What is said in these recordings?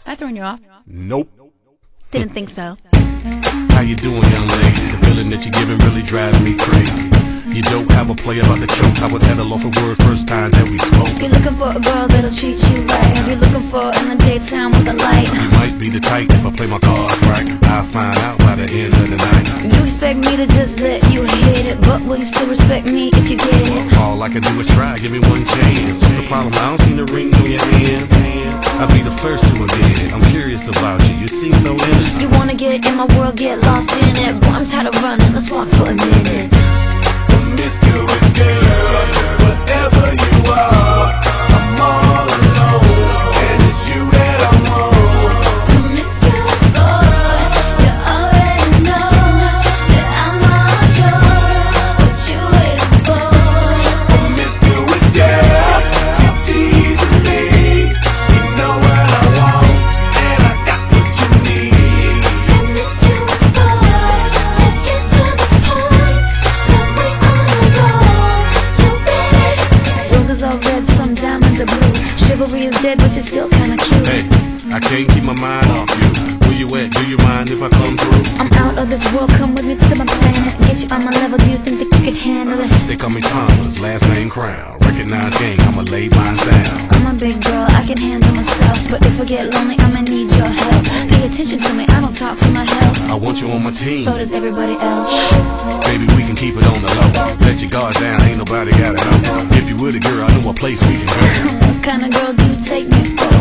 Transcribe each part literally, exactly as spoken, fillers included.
I throwing you off? Nope. Didn't think so. How you doing, young lady? The feeling that you're giving really drives me crazy. You don't have a play about the choke. I was at a loss for words first time that we spoke. You're looking for a girl that'll treat you right. You're looking for in the daytime with a light. You might be the type if I play my cards right. I'll find out by the end of the night. You expect me to just let you hit it, but will you still respect me if you get it? All I can do is try, give me one chance. What's the problem? I don't see the ring on your hand. I'll be the first to admit it. I'm curious about you, you seem so innocent. You wanna get in my world, get lost in it. Boy, I'm tired of running, let's walk for a minute. Promiscuous girl, whatever you are, I'm all alone, and it's you that I want. Promiscuous boy, you already know that I'm all yours. What you waiting for? Promiscuous girl, you teasing me. You know what I want, and I got what you need. Promiscuous boy, let's get to the point, 'cause we on the road. You ready? Roses are red, some diamonds are blue. Chivalry is dead, but you're still kinda cute. Hey, I can't keep my mind off you. Where you at? Do you mind if I come through? I'm out of this world, come with me to my planet. Get you on my level, do you think that you can handle it? They call me Thomas, last name Crown. Recognize gang, I'ma lay mine down. I'm a big girl, I can handle myself. But if I get lonely, I'ma need your help. Pay attention to me, I don't talk for my health. I want you on my team. So does everybody else. Baby, we can keep it on the low. Let your guard down, ain't nobody gotta know. If you were the girl, I know a place we can go. What kind of girl do you take me for?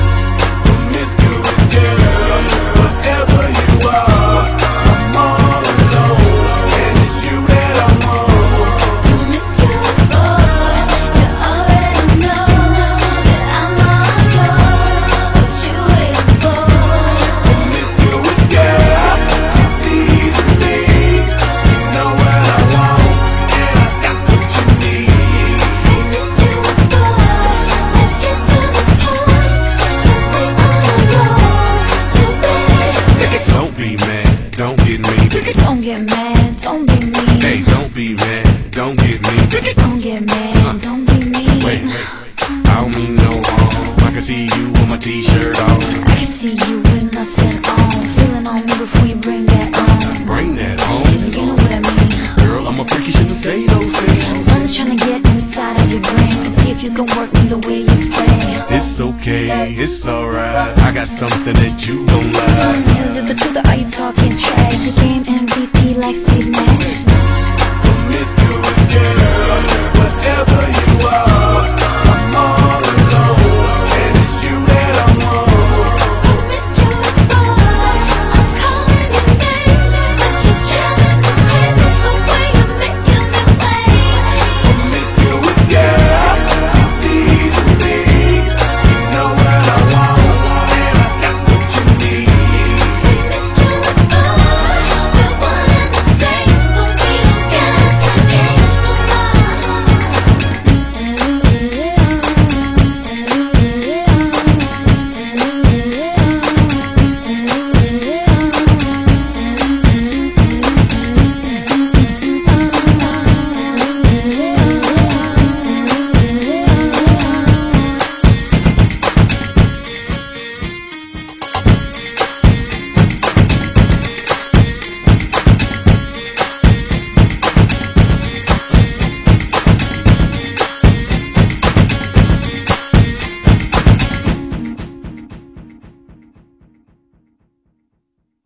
Promiscuous girl, whatever you are, I'm all alone, and it's you that I want. Promiscuous boy, you already know that I'm all yours. What you waiting for? Promiscuous girl, you teasing me. You know what I want, and I got what you need. Promiscuous boy, let's get to the point, 'cause we on the road. You ready? Don't be mad, don't get me. Don't get mad, don't be mean. Hey, don't be mad, don't get me. Don't get mad, don't be mean. Wait, wait, I don't mean no harm. I can see you with my t-shirt on. I can see you with nothing on. Feeling on me before you bring that on. Bring that home. You know what I mean. Girl, I'm a freak, you shouldn't say those things. I'm trying to get inside of your brain to see if you can work me the way you say. It's okay, it's alright. I got something that you don't like. Is it the truth or are you talking trash? The game M V P like Steve Nash. Promiscuous girl, whatever you are,